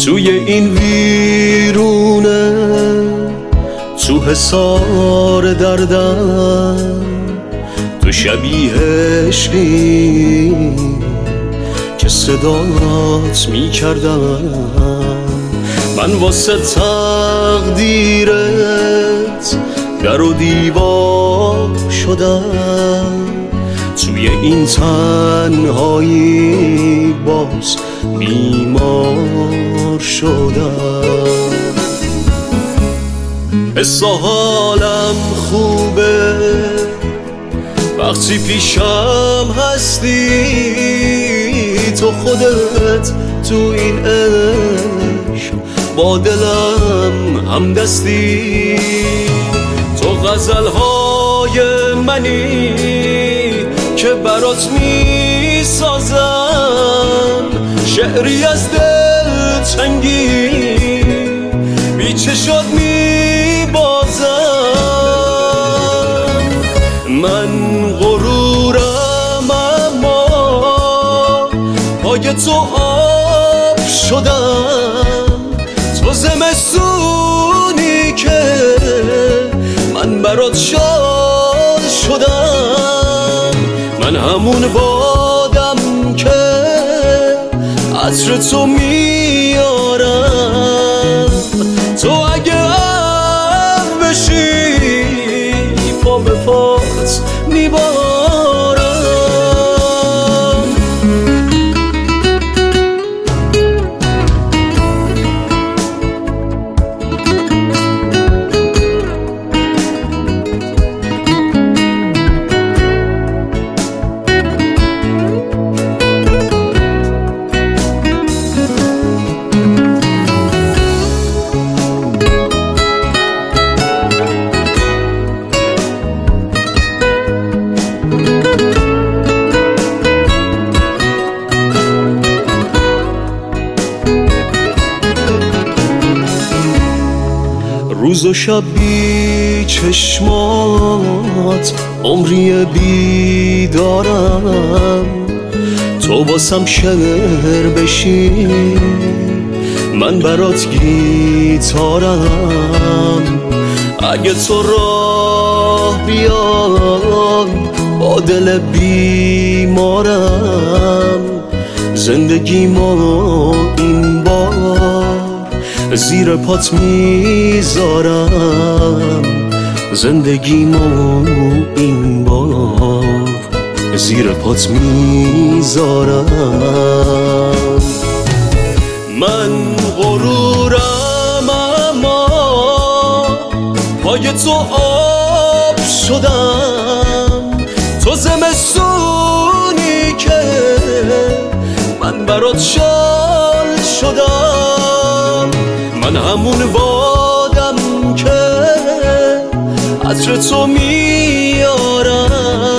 توی این ویرونه، تو حصار دردم، تو شبیه عشقی که صدات میکردم. من واسه تقدیرت در و دیوار شدم، توی این تنهایی باز بیمار شدم. حس و حالم خوبه وقتی پیشم هستی، تو خودت تو این عشق با دلم همدستی. تو غزلهای منی که برات می سازم، شعری از دل تنگی بی چشات می بازم. من غرورم اما پای تو آب شدم، تو زمستونی که من برات شال شدم. من همون بادم که عطر تو میارم، تو اگه ابر بشی پا به پات میبارم. روز و شب بی چشمات عمری بیدارم، تو واسم شعر بشی من برات گیتارم. اگه تو راه بیای با دل بیمارم، زندگیمو این بار زیر پات میذارم. زندگیمو این بار زیر پات میذارم. من غرورم اما پای تو آب شدم، تو زمستونی که من برات شال شدم. من همون بادم که عطر تو میارم،